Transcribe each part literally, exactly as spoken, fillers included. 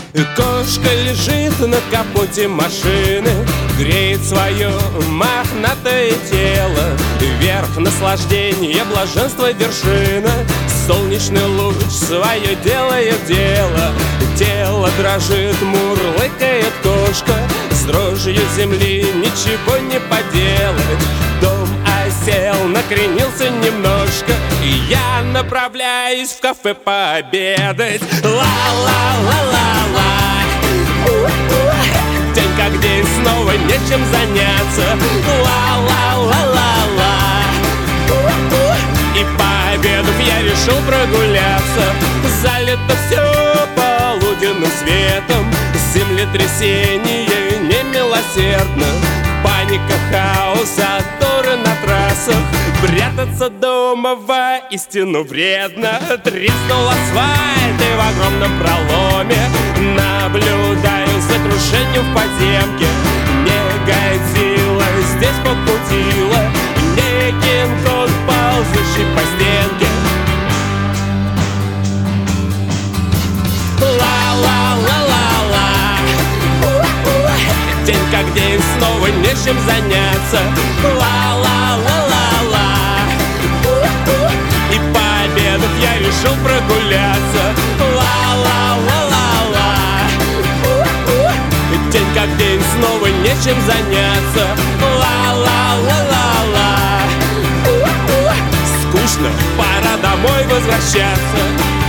Кошка лежит на капоте машины, греет свое мохнатое тело. Вверх наслаждение, блаженство вершина. Солнечный луч свое делает дело. Тело дрожит, мурлыкает кошка. С дрожью земли ничего не поделать. Дом осел, накренился немножко, и я направляюсь в кафе пообедать. Ла-ла-ла-ла-ла, день как день, снова нечем заняться. Ла-ла-ла-ла-ла, и пообедав я решил прогуляться. Залито все полуденным светом, землетрясение немилосердно. Паника, хаос, заторы на трассах. Прятаться дома воистину вредно. Треснул асфальт, и в огромном проломе наблюдаю за крушением в подземке. Не годило, здесь покутило не Кинг-Конг, ползущий по стенке. Ла-ла-ла-ла-ла, день как день, снова нечем заняться. Ла-ла-ла-ла-ла, и пообедав я решил прогуляться. Ла-ла-ла-ла-ла, день как день, снова нечем заняться. Ла-ла-ла-ла-ла, скучно, пора домой возвращаться.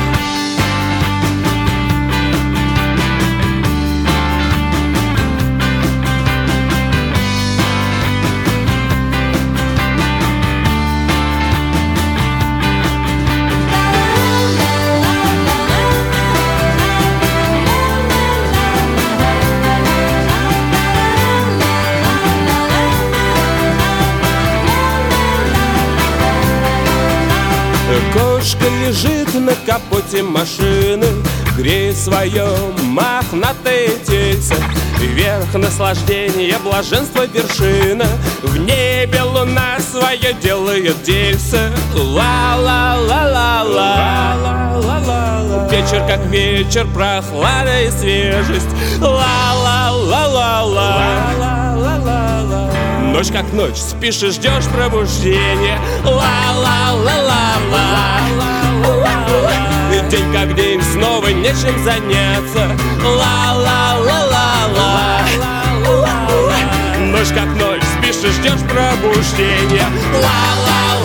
Кошка лежит на капоте машины, греет свое мохнатое тельце. Вверх наслаждение, блаженство вершина. В небе луна свое делает дельце. Ла-ла-ла-ла-ла, вечер как вечер, прохлада и свежесть. Ла-ла-ла-ла-ла, ночь как ночь, спишь и ждешь пробуждения. Ла-ла-ла-ла-ла, день как день, снова нечем заняться. Ла-ла-ла-ла-ла, ночь как ночь, спишь и ждешь пробуждения. Ла-ла-ла-ла.